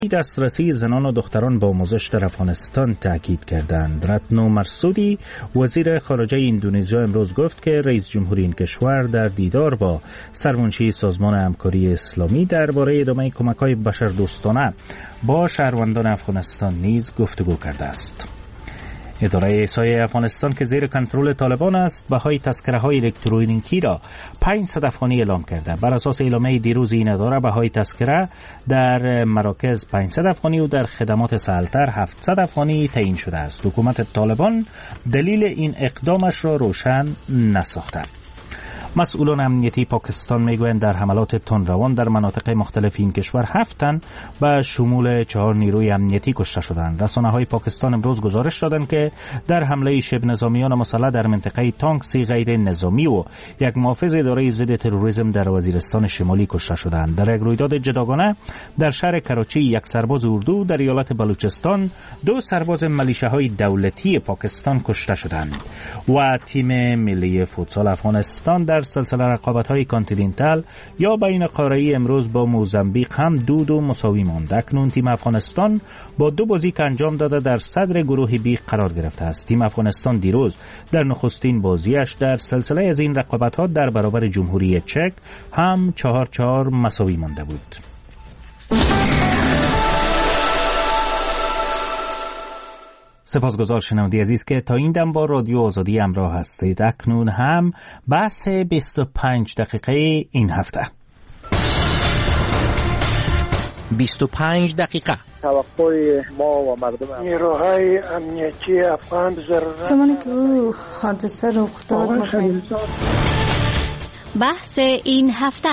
دسترسی زنان و دختران به آموزش در افغانستان تاکید کردند. رتنو مرسودی وزیر خارجه اندونزیا امروز گفت که رئیس جمهوری این کشور در دیدار با سرمنشی سازمان همکاری اسلامی درباره ادامه کمک‌های بشردوستانه با شهروندان افغانستان نیز گفتگو کرده است. اداره احصای افغانستان که زیر کنترل طالبان است بهای تذکره‌های الکترونیکی را 500 افغانی اعلام کرده. بر اساس اعلامیه دیروز این اداره بهای تذکره در مراکز 500 افغانی و در خدمات سهل‌تر 700 افغانی تعیین شده است. حکومت طالبان دلیل این اقدامش را روشن نساخته. مسئولان امنیتی پاکستان میگویند در حملات تندروان در مناطق مختلف این کشور 7 تن به شمول 4 نیروی امنیتی کشته شدند. رسانه‌های پاکستان امروز گزارش دادند که در حمله شبه نظامیان مسلح در منطقه تانکسی غیر نظامی و یک محافظ اداره ضد تروریسم در وزیرستان شمالی کشته شدند. در یک رویداد جداگانه در شهر کراچی یک سرباز اردو در ایالت بلوچستان 2 سرباز ملیشه‌های دولتی پاکستان کشته شدند. و تیم ملی فوتسال افغانستان در سلسله رقابت‌های کانتیننتال یا بین قاره‌ای امروز با موزامبیق هم 2-2 مساوی ماند. اکنون تیم افغانستان با 2 بازی که انجام داده در صدر گروه بی قرار گرفته است. تیم افغانستان دیروز در نخستین بازیش در سلسله از این رقابت‌ها در برابر جمهوری چک هم 4-4 مساوی مانده بود. سپاسگزار شنونده عزیز که تا این دم با رادیو آزادی همراه هستید. اکنون هم بحث 25 دقیقه این هفته. 25 دقیقه توقع ما و مردم نیروهای امنیتی افغان زمانی که او حادثه رخ داد بحث این هفته.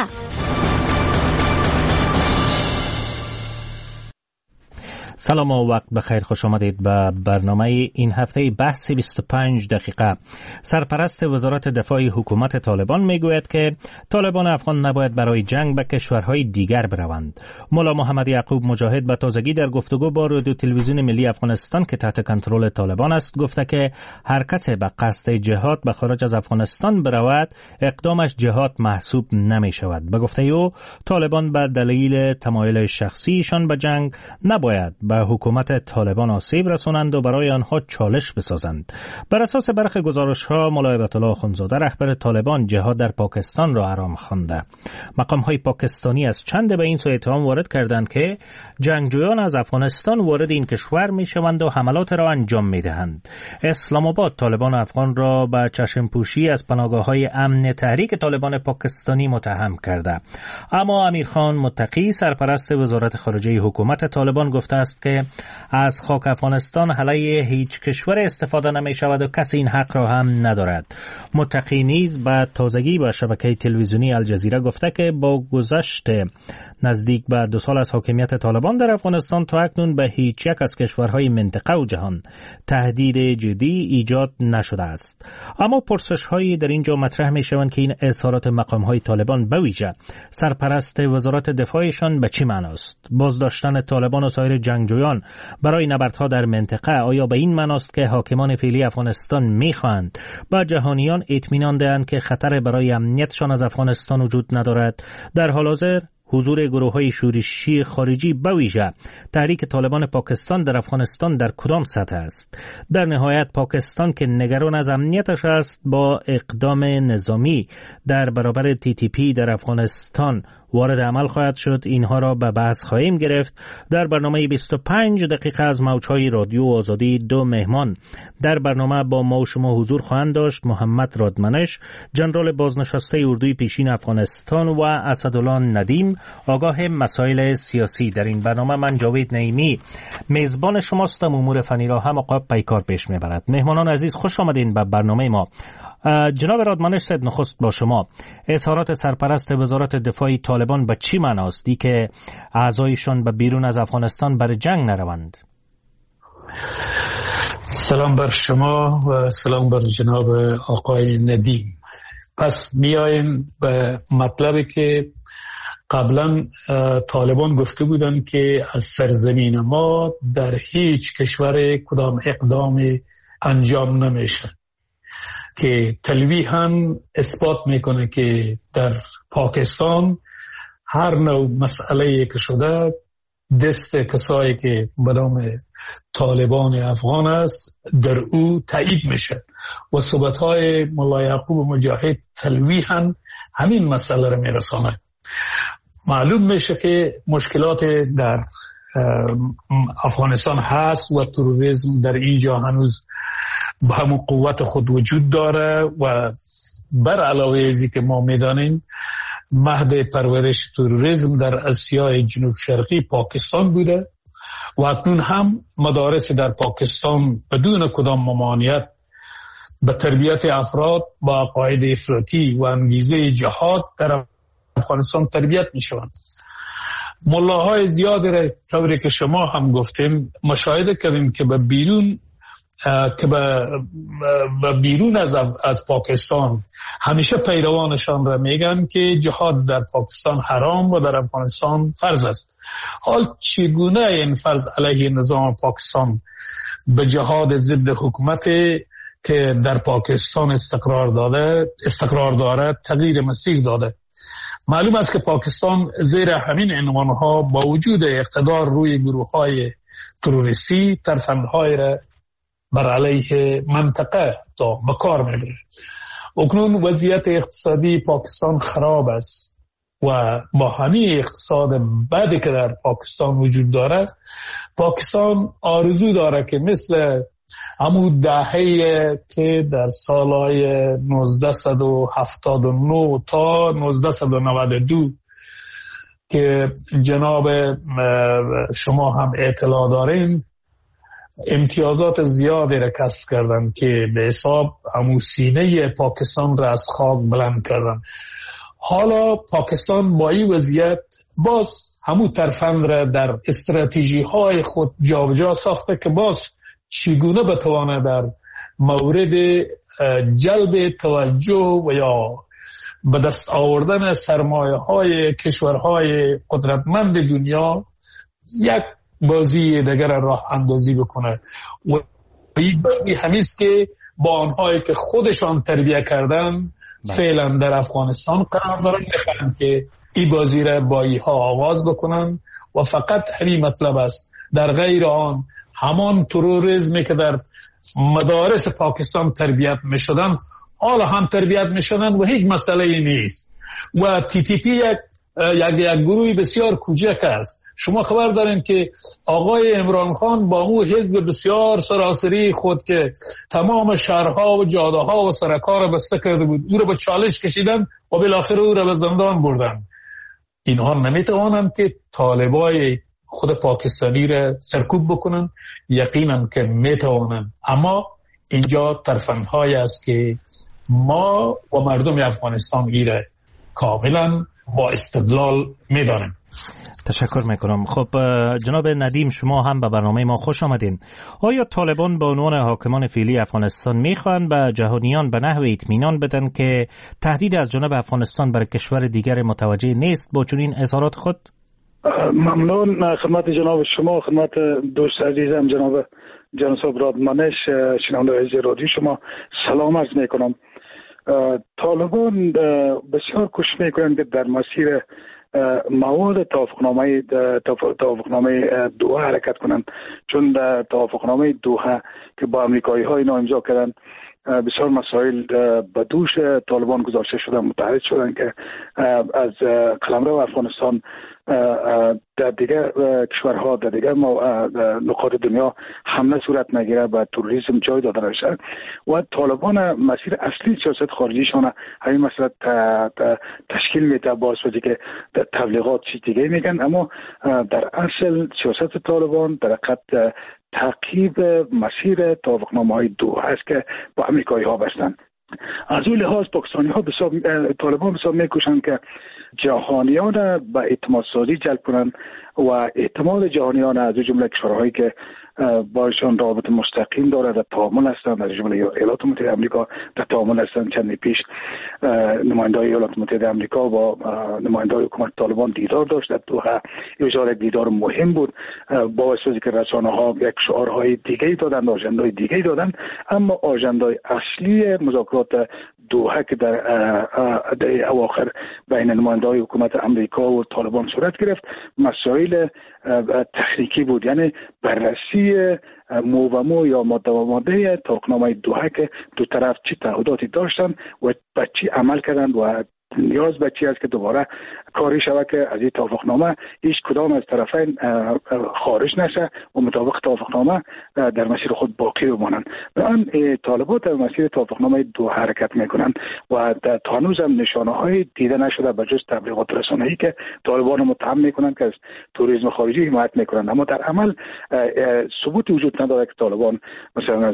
سلام و وقت بخیر، خوش آمدید به برنامه این هفته بحث 25 دقیقه. سرپرست وزارت دفاع حکومت طالبان میگوید که طالبان افغان نباید برای جنگ به کشورهای دیگر بروند. مولا محمد یعقوب مجاهد به تازگی در گفتگو با رادیو تلویزیون ملی افغانستان که تحت کنترل طالبان است گفته که هر کس به قصد جهاد به خارج از افغانستان برود اقدامش جهاد محسوب نمی شود. به گفته او طالبان به دلیل تمایل شخصیشان به جنگ نباید به حکومت طالبان آسیب رسانند و برای آنها چالش بسازند. بر اساس برخی گزارش‌ها ملا هیبت الله اخوندزاده رهبر طالبان جهاد در پاکستان را حرام خوانده. مقام‌های پاکستانی از چند به این سو اتهام وارد کردند که جنگجویان از افغانستان وارد این کشور می‌شوند و حملات را انجام می‌دهند. اسلام آباد طالبان افغان را به چشم‌پوشی از پناهگاه‌های امن تحریک طالبان پاکستانی متهم کرده. اما امیرخان متقی سرپرست وزارت خارجه حکومت طالبان گفته است که از خاک افغانستان علیه هیچ کشور استفاده نمی شود و کسی این حق را هم ندارد. متقی نیز به تازگی با شبکه تلویزیونی الجزیره گفته که با گذشت نزدیک به 2 سال از حاکمیت طالبان در افغانستان تا اکنون به هیچ یک از کشورهای منطقه و جهان تهدید جدی ایجاد نشده است. اما پرسش‌هایی در اینجا مطرح می‌شوند که این اظهارات مقام‌های طالبان به ویژه سرپرست وزارت دفاعشان به چه معناست؟ بازداشتن طالبان و سایر جنگجویان برای نبردها در منطقه آیا به این معناست که حاکمان فعلی افغانستان می‌خواهند با جهانیان اطمینان دهند که خطر برای امنیتشان از افغانستان وجود ندارد؟ در حال حاضر حضور گروه‌های شورشی خارجی به ویژه تحریک طالبان پاکستان در افغانستان در کدام سطح است؟ در نهایت پاکستان که نگران از امنیتش است با اقدام نظامی در برابر TTP در افغانستان وارد عمل خواهد شد. اینها را به بحث خواهیم گرفت. در برنامه 25 دقیقه از موجهای رادیو آزادی 2 مهمان در برنامه با ما و شما حضور خواهند داشت: محمد رادمنش، جنرال بازنشسته اردوی پیشین افغانستان، و اسدالله ندیم، آگاه مسائل سیاسی. در این برنامه من جاوید نعیمی میزبان شماستم. امور فنی را هم آقا پیکار پیش میبرد. مهمانان عزیز خوش آمدین به برنامه ما. جناب رادمنش صاحب، نخست با شما. اظهارات سرپرست وزارت دفاع طالبان به چی معناست که اعضایشان به بیرون از افغانستان برای جنگ نروند؟ سلام بر شما و سلام بر جناب آقای ندیم. پس میایم به مطلبی که قبلا طالبان گفته بودن که از سرزمین ما در هیچ کشور کدام اقدام انجام نمیشه، که تلوی هم اثبات میکنه که در پاکستان هر نوع مسئله که شده دست کسایی که به نام طالبان افغان است در او تایید میشه و صحبت‌های ملا یعقوب مجاهد تلویحاً همین مسئله رو میرسانه. معلوم میشه که مشکلات در افغانستان هست و تروریسم در اینجا هنوز به همون قوت خود وجود داره و بر علاوه ازی که ما میدانیم مهد پرورش تروریسم در آسیای جنوب شرقی پاکستان بوده و اکنون هم مدارس در پاکستان بدون کدام ممانعت به تربیت افراد با عقاید افراطی و انگیزه جهاد در افغانستان تربیت می شوند. ملاهای زیادی را طوری که شما هم گفتیم مشاهده کردیم که به بیرون از پاکستان همیشه پیروانشان را میگن که جهاد در پاکستان حرام و در افغانستان فرض است. حال چگونه این فرض علیه نظام پاکستان به جهاد ضد حکومت که در پاکستان استقرار داره تغییر مسیر داده؟ معلوم است که پاکستان زیر همین عنوانها با وجود اقتدار روی گروه‌های تروریستی ترفندهای را بر علیه منطقه تا به کار میبره. اکنون وضعیت اقتصادی پاکستان خراب است و با همین اقتصاد بدی که در پاکستان وجود داره پاکستان آرزو داره که مثل همون دهه‌ای که در سالهای 1979 تا 1992 که جناب شما هم اطلاع دارین امتیازات زیادی را کسب کردن که به حساب همون سینه پاکستان را از خاک بلند کردن. حالا پاکستان با این وضعیت باز همون ترفند را در استراتژی های خود جابجا ساخته که باز چگونه بتوانه در مورد جلب توجه و یا به دست آوردن سرمایه های کشورهای قدرتمند دنیا یک بازی دیگر راه اندازی بکنه و این بازی همیست که با آنهایی که خودشان تربیه کردن فعلا در افغانستان قرار دارن میخوان که این بازی را با اینها آغاز بکنن و فقط همین مطلب است. در غیر آن همان تروریسمی که در مدارس پاکستان تربیت میشدن حالا هم تربیت میشدن و هیچ مسئله ای نیست و تی تی پی یک گروهی بسیار کوچک است. شما خبر دارین که آقای عمران خان با اون حزب بسیار سراسری خود که تمام شهرها و جاده ها و سرکا را بسته کرده بود او را به چالش کشیدن و بالاخره او را به زندان بردن. اینها نمیتوانند که طالبای خود پاکستانی را سرکوب بکنن؟ یقینا که میتوانند، اما اینجا ترفندهای است که ما و مردم افغانستان ایره کاملا با استدلال میدانیم. تشکر میکنم. خب جناب ندیم شما هم به برنامه ما خوش آمدین. آیا طالبان به عنوان حاکمان فعلی افغانستان میخوان به جهانیان به نحو اطمینان بدن که تهدید از جانب افغانستان بر کشور دیگر متوجه نیست با چنین اظهارات خود؟ ممنون خدمت جناب شما، خدمت دوست عزیزم جناب جناب رادمانش شنونده عزیز رادیو شما سلام عرض میکنم. طالبان بسیار کوشش میکنند که در مسیر مواد توافقنامه دوحه حرکت کنند، چون در توافقنامه دوحه که با امریکایی ها اینا امضا کردن بسیار مسائل به دوش طالبان گذاشته شدن، متعهد شدن که از قلمرو افغانستان در دیگر کشورها در دیگر نقاط دنیا حمله صورت نگیره و تروریسم جای داده نشه و طالبان مسیر اصلی سیاست خارجیشان همین مسئله تشکیل میده، باعث شده که در تبلیغات چیز دیگه میگن، اما در اصل سیاست طالبان در حقیقت تعقیب مسیر توافقنامه‌های دوحه است که با امریکایی ها بستن. از اون لحاظ پاکستانی ها طالبان بسیار میکوشند که جهانیان به اعتماد سازی جلب کنند و اعتماد جهانیان از جمله کشورهایی که باشون رابطه مستقیم داره در تعامل هستند، از جمله ایالات متحده آمریکا در تعامل هستند. چند پیش نماینده‌های ایالات متحده آمریکا با نماینده‌های حکومت طالبان دیدار داشت در دوحه. این دیدار مهم بود، باعث شد که رسانه‌ها یک شعارهای دیگه‌ای دادن، آژنده‌های دیگه‌ای دادن، اما آژنده‌های اصلی مذاکرات تحقیقات دوحه که در اواخر بین نماینده‌های حکومت امریکا و طالبان صورت گرفت مسائل تخنیکی بود، یعنی بررسی مو و مو یا ماده و ماده توافقنامه دوحه که دو طرف چی تعهداتی داشتن و به چی عمل کردند و نیاز به چی است که دوباره کاری شود که از این توافقنامه هیچ کدام از طرفین خارج نشه و مطابق توافقنامه در مسیر خود باقی بمانند. آن طالبات در مسیر توافقنامه دو حرکت میکنند و تا هنوز هم نشانه های دیده نشده به جز تبلیغات رسانه‌ای که طالبان متهم میکنند که از توریسم خارجی حمایت میکنند، اما در عمل ثبوتی وجود نداره که طالبان مثلا از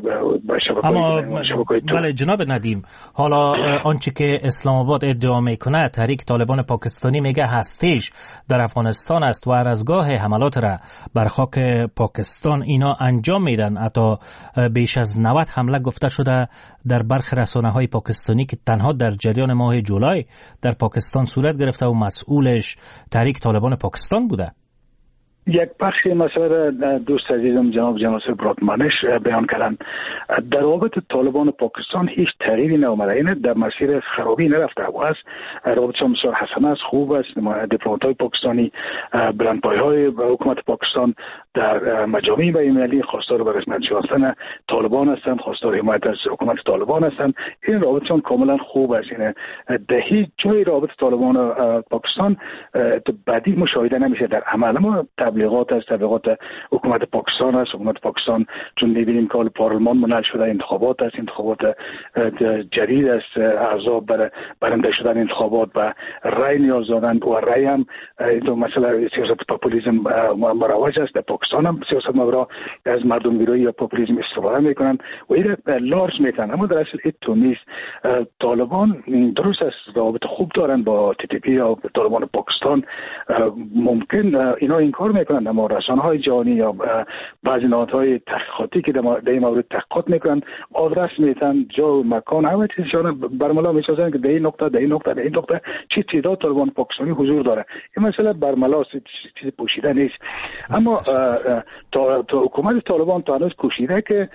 شبکه‌های بله جناب ندیم، حالا آنچه که اسلام آباد ادعا میکنه تحریک طالبان پاکستانی میگه هستیش در افغانستان است و هر از گاه حملات را بر خاک پاکستان اینا انجام میدن. حتی بیش از 90 حمله گفته شده در برخی رسانه‌های پاکستانی که تنها در جریان ماه جولای در پاکستان صورت گرفته و مسئولش تحریک طالبان پاکستان بوده. یک بخش مسئله دوست عزیزم جناب جناسب برادمانش بیان کردن. در رابطه طالبان پاکستان هیچ تغییری نامده، اینه در مسیر خرابی نرفته و است. رابطه بسیار حسن است، خوب است. دیپلمات‌های پاکستانی بلندپایه‌های حکومت پاکستان در مجامع بین‌المللی خواستار به رسمیت شناختن طالبان هستند، خواستار حمایت از حکومت طالبان هستند. این رابطه کاملا خوب است. اینه در هیچ جای رابطه طالبان و پاکستان بدی مشاهده نمیشه در عمل. ما تبلیغات حکومت پاکستان است. حکومت پاکستان چون می‌بینیم که پارلمان منعقد شده، انتخابات است، انتخابات جدید است، اعضا برنده شدن انتخابات و رای نیاز دارند و رای هم دو مسئله سیاست پاپولیسم مروج است. در پاکستان هم سیاست مبرا از مردم گرایی یا پاپولیسم استفاده میکنند و این لارج میتن، اما در اصل این نیست. طالبان درست است رابطه خوب دارند با TTP یا طالبان پاکستان، ممکن اینا این کار میکنند، اما رسانه‌های جهانی یا بعضی نهادهای تحقیقاتی که در این مورد تحقیقات میکنند آدرس میتن جا و مکان همه چیزشان برملا میسازند که در این نقطه چی تعداد طالبان پاکستانی حضور داره. این مسئله برملا چیز پوشیده نیست، اما تا حکومت طالبان تا هنوز کوشیده که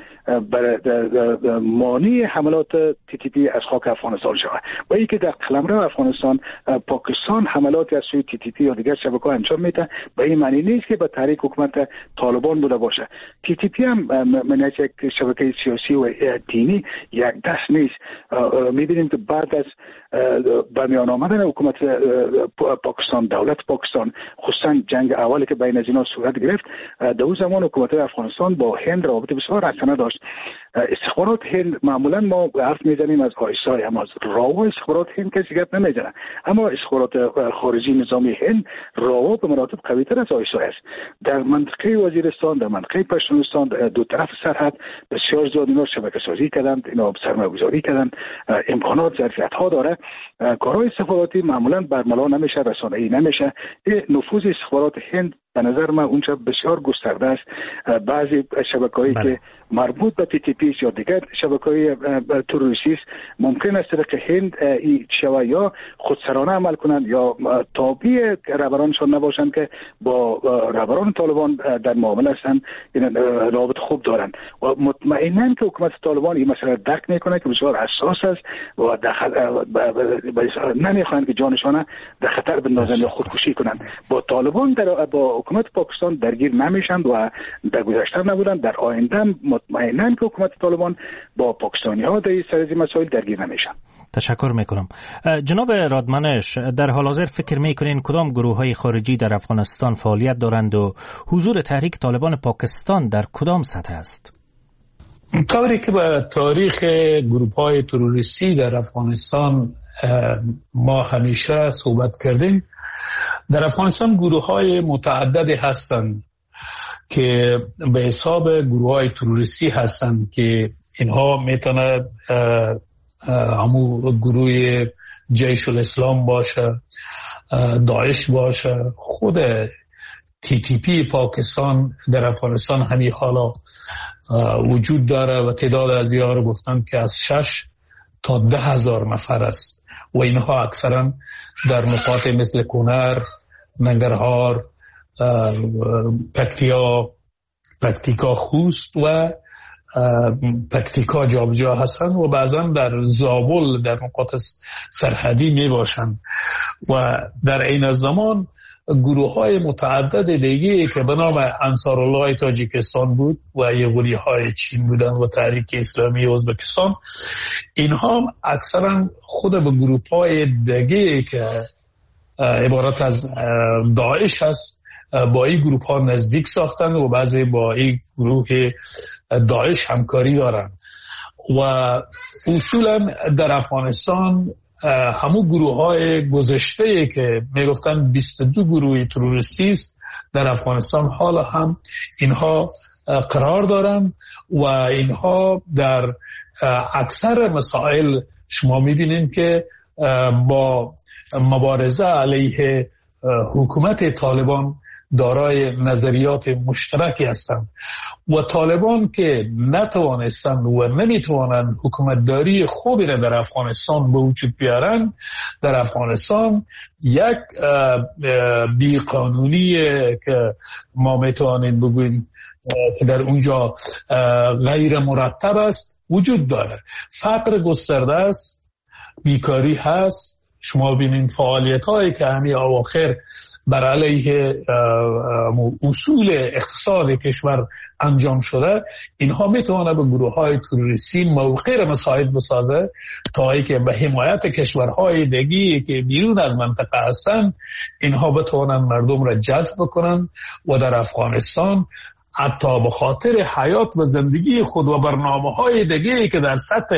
مانع حملات TTP از خاک افغانستان شود و اینکه در قلمرو افغانستان پاکستان حملات از سوی TTP یا دیگر شبکه‌ها انجام میده به این معنی نیست که به تحریک حکومت طالبان بوده باشه. TTP هم من یک شبکه سیاسی و دینی یک دست نیست. میبینیم که بعد از به میان آمدن حکومت پاکستان، دولت پاکستان، خصوصا جنگ اولی که بین از اینا صورت گرفت، در اون زمان حکومت افغانستان با هند رابطه بسیار حسنه داشت. استخبارات هند معمولا ما حرف میزنیم از آیسای، اما از راو استخبارات هند کسی گپ نمیزنه، اما استخبارات خارجی نظامی هند راو به مراتب قوی‌تر از آیسای است. در منطقه وزیرستان، در منطقه پشتونستان، دو طرف سرحد بسیار زیاد اینا شبکه سازی کردند، اینا سرمایه‌گذاری کردند، امکانات ظرفیت‌ها داره. کارهای استخباراتی معمولا برملا نمیشه، رسانه‌ای نمیشه. نفوذ استخبارات هند به نظر من اونجا بسیار گسترده است. بعضی شبکه‌هایی که مربوط به TTP یا دیگر شبکه‌های تروریستی ممکن است که هند شوا یا خودسرانه عمل کنند یا تابع رهبرانشان نباشند که با رهبران طالبان در معامله هستند. این رابط خوب دارند و مطمئناً که حکومت طالبان این مسئله درک میکنه که بسیار حساس است و نمیخواهند که جانشان در خطر بندازند یا خودکشی کنند. با طالبان با حکومت پاکستان درگیر نمیشند و در گذشته نبودند، در آینده مطمئناً که حکومت طالبان با پاکستانی ها در این سر مسائل درگیر نمیشن. تشکر میکنم. جناب رادمنش، در حال حاضر فکر میکنین کدام گروه های خارجی در افغانستان فعالیت دارند و حضور تحریک طالبان پاکستان در کدام سطح است؟ طوری که به تاریخ گروه های تروریستی در افغانستان ما همیشه صحبت کردیم، در افغانستان گروه های متعددی هستند که به حساب گروه های تروریستی هستند که اینها میتونه همون گروه جیش الاسلام باشه، داعش باشه، خود TTP پاکستان در افغانستان همین حالا وجود داره و تعداد از اینها رو گفتن که از 6 تا 10,000 نفر است و اینها اکثرا در نقاط مثل کنر، ننگرهار، پکتیکا خوست و تکتیکا جابجا هستند و بعضا در زابل در نقاط سرحدی می باشند و در این زمان گروه های متعدد دیگه که به نام انصارالله تاجیکستان بود و یغوری های چین بودن و تحریک اسلامی ازبکستان، اینها اکثرا خود به گروه های دیگه که عبارت از داعش هست با این گروه ها نزدیک ساختن و بعضی با این گروه داعش همکاری دارن و اصولا در افغانستان همون گروه های گذشته که میگفتن 22 گروه تروریستی است در افغانستان حالا هم اینها قرار دارن و اینها در اکثر مسائل شما میبینید که با مبارزه علیه حکومت طالبان دارای نظریات مشترکی هستند و طالبان که نتوانستند و نمیتوانند حکومتداری خوبی را در افغانستان به وجود بیارن، در افغانستان یک بیقانونی که ما میتوانیم بگوییم که در اونجا غیر مرتب است وجود داره. فقر گسترده است، بیکاری هست. شما ببینید فعالیت هایی که همین اواخر بر علیه اصول اقتصاد کشور انجام شده، اینها میتونه به گروه های تروریستی موقع را مساعد بسازه تا ای که به حمایت کشورهای دیگی که بیرون از منطقه هستند اینها بتوانند مردم را جذب کنند و در افغانستان حتی به خاطر حیات و زندگی خود و برنامه‌های دیگه که در سطح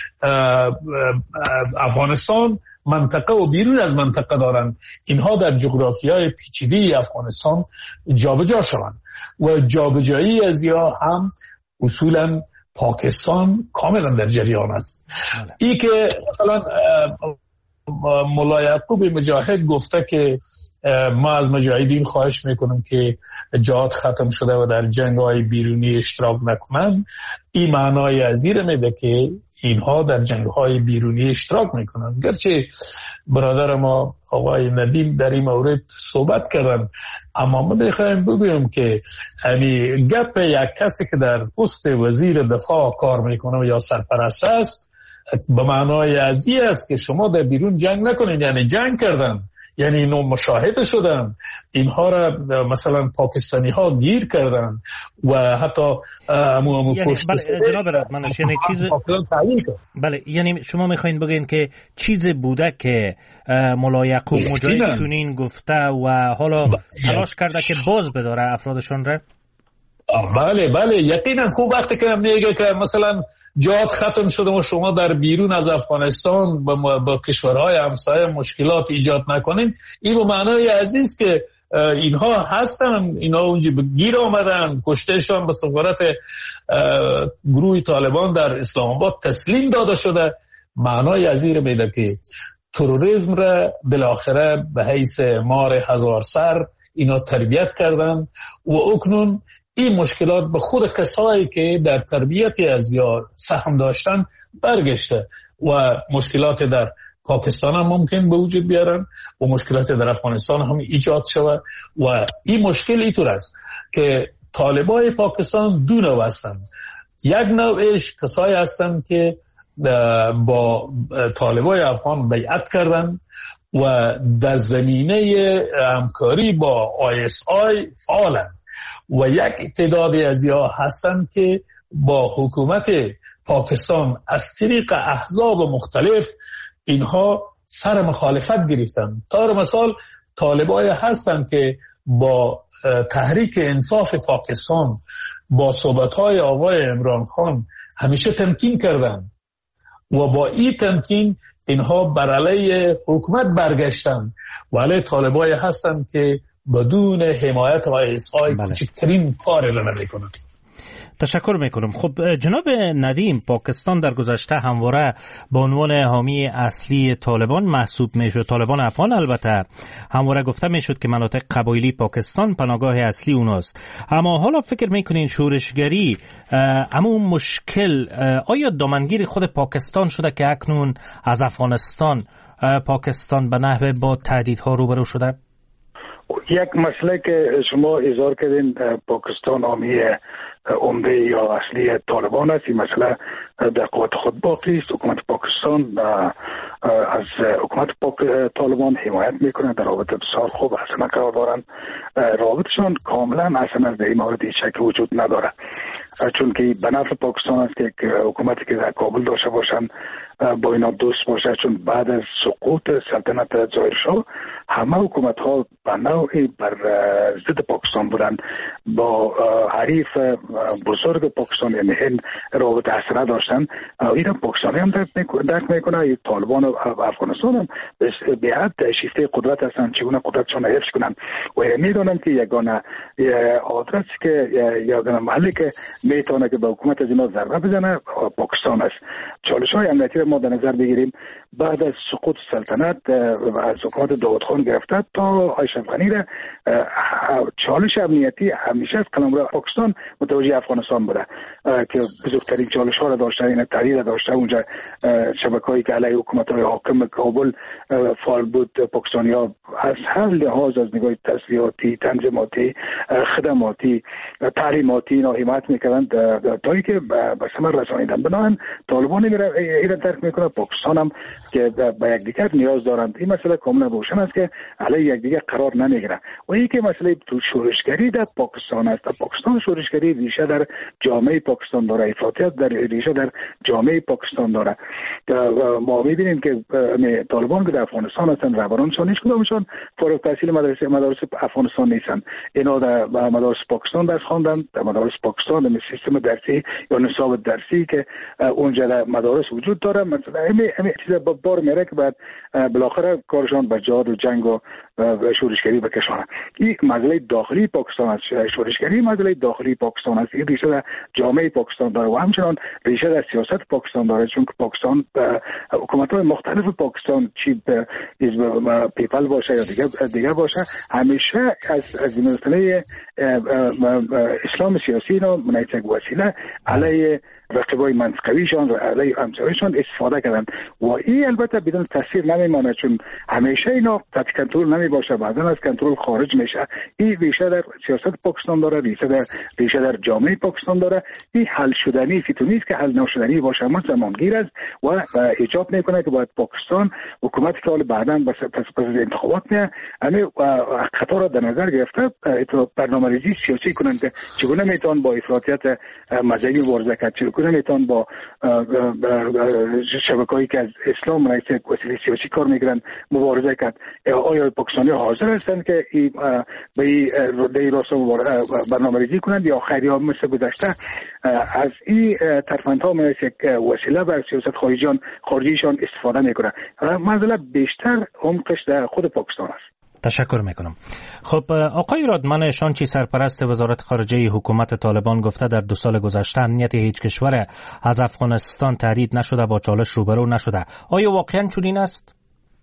افغانستان منطقه و بیرون از منطقه دارند، اینها در جغرافیای پیچیده افغانستان جابجا شوند و جابجایی از یا هم اصولا پاکستان کاملا در جریان است. ای که مثلا مولا یعقوب مجاهد گفته که ما از مجاهدین خواهش میکنم که جهاد ختم شده و در جنگ‌های بیرونی اشتراک نکنند، این معنای ازیر میده که اینها در جنگ‌های بیرونی اشتراک میکنند. گرچه برادر ما آقای ندیم در این مورد صحبت کردن، اما ما میخوایم بگویم که همین گپ یک کسی که در پست وزیر دفاع کار میکنه یا سرپرست است به معنای ازی است که شما در بیرون جنگ نکنید، یعنی جنگ کردن، یعنی اینو مشاهده شدن، اینها را مثلا پاکستانی ها گیر کردن و حتی پشت بله جناب رحمانش یعنی چیز بله، یعنی شما میخواین بگین که چیز بوده که مولا یعقوب مجاهد چنین گفته و حالا تلاش کرده که باز بداره افرادشون را. بله یقینا. خوب وقتی که میگه که مثلا جهاد ختم شده و شما در بیرون از افغانستان با کشورهای همسایه مشکلات ایجاد نکنین، این به معنای عزیز که اینها هستن، اینها اونجا گیر آمدن، کشتهشان به سفارت گروه طالبان در اسلام آباد تسلیم داده شده. معنای عزیز میده که تروریسم را بالاخره به حیث مار هزار سر اینا تربیت کردن و اکنون این مشکلات به خود کسایی که در تربیت از یا سهم داشتن برگشته و مشکلات در پاکستان هم ممکن به وجود بیارن و مشکلات در افغانستان هم ایجاد شود و این مشکل اینطور است که طالبای پاکستان دو نوع هستند. یک نوعش کسایی هستند که با طالبای افغان بیعت کردن و در زمینه همکاری با ISI فعالن و یک تعدادی از یا هستند که با حکومت پاکستان از طریق احزاب مختلف اینها سر مخالفت گرفتن. طور مثال طالبای هستند که با تحریک انصاف پاکستان با صحبت‌های آقای عمران خان همیشه تمکین کردن و با این تمکین اینها بر علیه حکومت برگشتن و علیه طالبای هستند که بدون حمایت ISI کوچکترین کاری را نمی‌کنند. تشکر میکنم. خب جناب ندیم، پاکستان در گذشته همواره به عنوان حامی اصلی طالبان محسوب میشد، طالبان افغان البته همواره گفته میشد که مناطق قبایلی پاکستان پناهگاه اصلی اوناست. اما حالا فکر میکنین شورشگری اما مشکل آیا دامنگیر خود پاکستان شده که اکنون از افغانستان پاکستان به نحوه با تهدیدها روبرو شده؟ یک مسئله که شما اظهار کردین پاکستان حامی عمده یا اصلی طالبان است، این مسئله در قوت خود باقی است. حکومت پاکستان از حکومت طالبان حمایت میکنه، در رابطه بسیار خوب اصلا قرار دارن، رابطشان کاملا اصلا در این مورد شک وجود نداره، چون که به نفع پاکستان است که حکومتی که در کابل داشته باشن با اینا دوست باشه، چون بعد از سقوط سلطنت ظاهرشاه همه حکومت ها به نوعی بر ضد پاکستان بودن، با حریف بزرگ پاکستان یعنی هند رابطه اصلا داشتن. اینا پاکستانی هم درک میکنه، طالبان و افغانستان هم به حد شیفته قدرت هستن، چگونه قدرتشون حفظ کنن و میدونن که یگانه آدرس که یگانه محلی که میتونه که به حکومت از اینا ضربه بزنه پاکستان است. چالش های امنیتی ما در نظر بگیریم، بعد از سقوط سلطنت و از حکومت داود خان گرفته تا اشرف غنی را چالش امنیتی همیشه از قلمرو پاکستان متوجه افغانستان بوده که بزرگترین چالش ها را داشته، این تحریر داشته. اونجا شبکه‌ای که علیه حکومت های حاکم کابل فعال بود، پاکستانی ها از هر لحاظ از نگاه تسلیحاتی، تنظیماتی، خدماتی، تعلیماتی اینا حمایت میکردند تا اینکه به ثمر رسانیدن. بنابراین طالبان این درک میکنه، پاکستان هم که به یکدیگر نیاز دارند. این مسئله کاملا روشن است که علیه یکدیگر قرار نمیگیره. و این که مسئله شورشگری در پاکستان است. پاکستان شورشگری ریشه در جامعه پاکستان داره، افراطیت در ریشه در جامعه پاکستان داره. ما میبینیم که طالبان که در افغانستان هستن، رهبرانشان هیچ کدامشان فارغ التحصیل مدارس افغانستان نیستن. اینا در مدارس پاکستان درس خواندن، در مدارس پاکستان در سیستم درسی یا نصاب درسی که اونجا در مدارس وجود داره. مثلا همین چیزا بار میره که بعد بالاخره کارشان به جهاد و جنگ و شورشگری بکشونه. این مسئله داخلی پاکستان است. شورشگری مسئله داخلی پاکستان است. این ریشه در جامعه پاکستان داره و همچنان ریشه در سیاست پاکستان داره، چون که پاکستان حکومت‌های مختلف پاکستان چی حزب پیپل باشه یا دیگه باشه، همیشه از مسئله اسلام سیاسی اینا منعکس وسیله علیه رقیبای منطقویشان و علیه همسایه‌شان استفاده کردن و این البته بدون تاثیر نمیمانه، چون همیشه اینا تحت کنترل نمیباشه، بعضا از کنترل خارج میشه. این ریشه در سیاست پاکستان داره، ریشه در جامعه پاکستان داره. این حل شدنی نیست که حل نشدنی باشه، اما زمانگیر است و ایجاب میکنه که باید پاکستان حکومتی که حالا بعداً پس از انتخابات میاد همه خطا را در نظر گرفته برنامه‌ریزی سیاسی کنند که چگونه میتوان با افراطیت مذهبی مبارزه کرد، چگونه میتوان با شبکه‌ای که از اسلام منعکس وسیله سیاسی کار میگیرن مبارزه کرد. آیا پاکستانی حاضر هستند که به این راستا برنامه‌ریزی کنند یا خیلی ها مثل گذشته از این ترفندها منعکس وسیله بر سیاست خارجیشان استفاده میکنند؟ مسئله بیشتر عمقش در خود پاکستان است. تشکر میکنم. خب آقای رادمان شانچی، سرپرست وزارت خارجه حکومت طالبان، گفته در 2 سال گذشته امنیت هیچ کشور از افغانستان تهدید نشده، با چالش روبرو نشده. آیا واقعا چنین است؟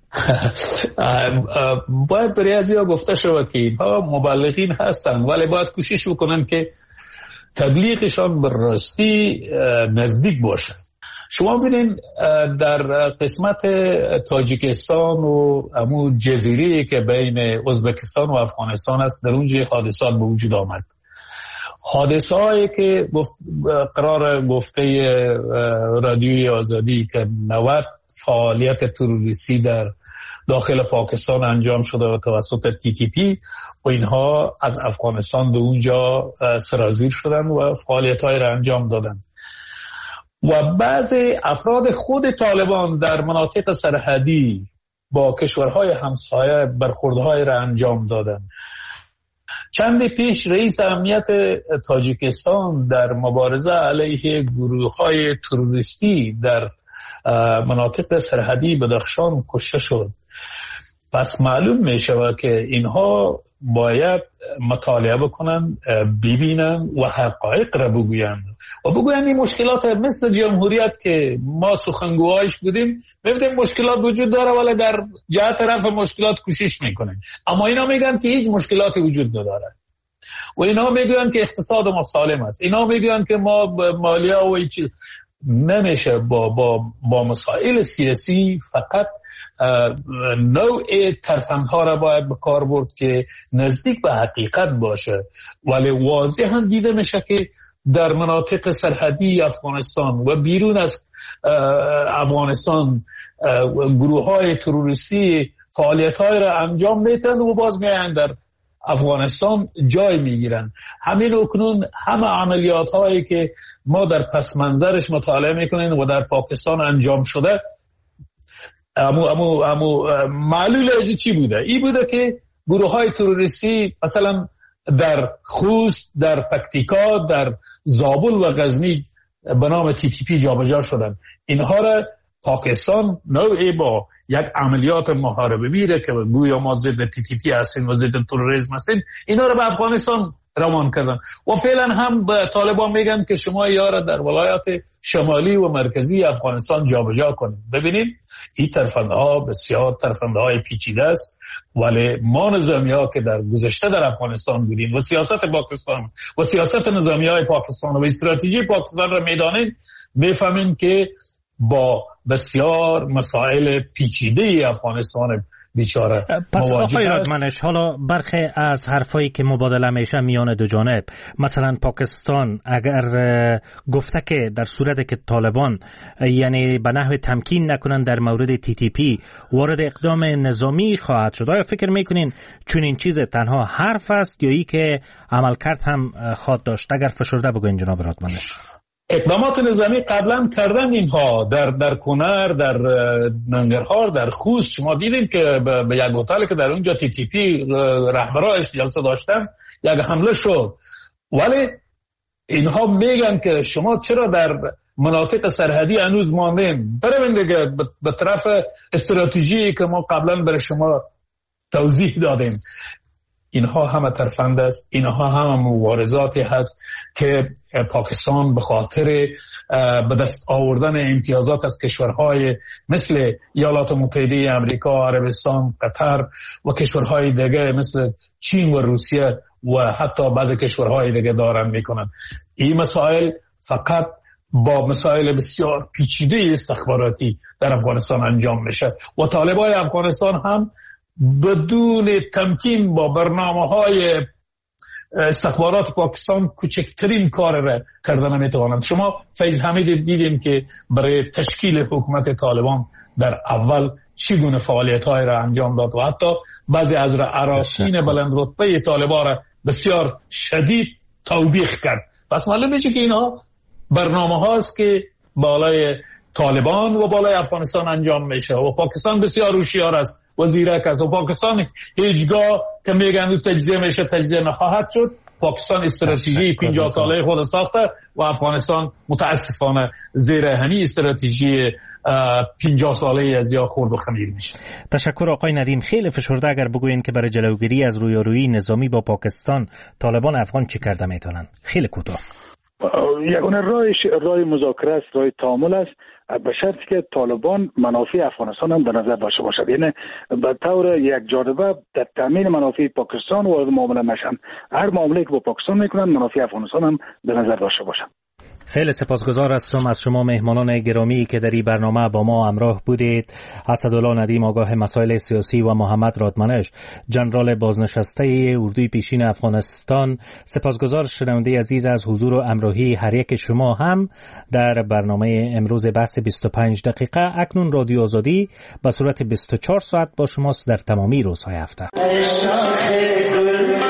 باید برای از یا گفته شود که اینها مبلغین هستند، ولی باید کوشش بکنن که تبلیغشان به راستی نزدیک باشد. شما ببینید در قسمت تاجیکستان و همون جزیره که بین ازبکستان و افغانستان است، در اونجا حادثات به وجود آمد. حادثه هایی که قرار گفته رادیوی آزادی که 90 فعالیت تروریستی در داخل پاکستان انجام شده و توسط TTP و اینها از افغانستان به اونجا سرازیر شدن و فعالیت های را انجام دادن و بعضی افراد خود طالبان در مناطق سرحدی با کشورهای همسایه برخوردهای را انجام دادن. چند پیش رئیس امنیت تاجیکستان در مبارزه علیه گروه‌های تروریستی در مناطق سرحدی بدخشان کشته شد. پس معلوم می شود که اینها باید مطالعه بکنن، ببینن و حقایق را بگویند و بگویند این مشکلات مثل جمهوریت که ما سخنگوهایش بودیم می‌بینیم مشکلات وجود داره ولی در جهت رفع مشکلات کوشش میکنن، اما اینا میگن که هیچ مشکلاتی وجود نداره و اینا میگن که اقتصاد ما سالم است، اینا میگن که ما مالیه و چیز نمیشه با مسائل سیاسی فقط نوع ترفندها را باید به کار برد که نزدیک به حقیقت باشه، ولی واضح هم دیده میشه که در مناطق سرحدی افغانستان و بیرون از افغانستان گروه های تروریستی فعالیت های را انجام میتن و باز میان در افغانستان جای میگیرن. همین اکنون همه عملیات هایی که ما در پس منظرش مطالعه میکنیم و در پاکستان انجام شده، امو معلول از چی بوده؟ این بوده که گروه های تروریستی مثلا در خوست، در پکتیکا، در زابل و غزنی به نام TTP جابجا شدن. اینها را پاکستان نوعی با یک عملیات محاربه میره که گویا ما ضد TTP هستیم و ضد تروریسم هستیم، اینا را به افغانستان روان کردن و فعلا هم به طالبان میگن که شما یارا در ولایات شمالی و مرکزی افغانستان جابجا کنید. ببینید این ترفندها بسیار ترفندهای پیچیده است، ولی ما نظامی‌ها که در گذشته در افغانستان بودیم و سیاست پاکستان و سیاست نظامی‌های پاکستان و استراتژی پاکستان را میدانیم، میفهمیم که با بسیار مسائل پیچیده افغانستان بیچاره پس آقای رادمنش، حالا برخی از حرفایی که مبادله میشه میان دو جانب، مثلا پاکستان اگر گفته که در صورتی که طالبان یعنی به نحو تمکین نکنن در مورد TTP وارد اقدام نظامی خواهد شد، آیا فکر میکنین چون این چیز تنها حرف است یا ای که عملکرد هم خواهد داشت؟ اگر فشرده بگوین جناب رادمنش. اقدامات نظامی قبلا کردن اینها در کنر، در ننگرهار، در خوست. شما دیدیم که به یک هتل که در اونجا TTP رهبراش جلسه داشتن یک حمله شد، ولی اینها میگن که شما چرا در مناطق سرحدی هنوز ماندین؟ بریم دیگه به طرف استراتژی که ما قبلا برای شما توضیح دادیم. اینها همه ترفند است، اینها همه مبارزاتی هست که پاکستان به خاطر به دست آوردن امتیازات از کشورهای مثل ایالات متحده آمریکا، عربستان، قطر و کشورهای دیگه مثل چین و روسیه و حتی بعضی کشورهای دیگه دارن میکنن. این مسائل فقط با مسائل بسیار پیچیده استخباراتی در افغانستان انجام میشه و طالبای افغانستان هم بدون تمکین با برنامه‌های استخبارات پاکستان کوچکترین کار را کردن نمیتوانند. شما فیض حمید دیدیم که برای تشکیل حکومت طالبان در اول چگونه فعالیت‌های را انجام داد و حتی بعضی از اراشین بلند رتبه طالبان را بسیار شدید توبیخ کرد. پس معلوم میشه که اینها برنامه هاست که بالای طالبان و بالای افغانستان انجام میشه و پاکستان بسیار هوشیار است و زیرک است و پاکستان هیچگاه که میگن تجزیه میشه تجزیه نخواهد شد. پاکستان استراتژی 50 ساله خود ساخته و افغانستان متاسفانه زیر همین استراتژی 50 ساله از یا خورد و خمیر میشه. تشکر آقای ندیم. خیلی فشرده اگر بگوین که برای جلوگیری از رویارویی نظامی با پاکستان طالبان افغان چی کرده میتونن؟ خیلی کوتاه. یگانه راه مذاکره است، راه تعامل است، به شرطی که طالبان منافع افغانستان هم در نظر داشته باشد، یعنی به طور یک جانبه در تامین منافع پاکستان وارد معامله نشن. هر معامله‌ای که با پاکستان میکنن منافع افغانستان هم در نظر داشته باشن. خیلی سپاسگزار هستم از شما مهمانان گرامی که در این برنامه با ما همراه بودید. اسدالله ندیم آگاه مسائل سیاسی و محمد رادمنش جنرال بازنشسته اردوی پیشین افغانستان. سپاسگزار شنونده عزیز از حضور و همراهی هر یک شما هم در برنامه امروز بحث 25 دقیقه. اکنون رادیو آزادی به صورت 24 ساعت با شماست در تمامی روزهای هفته.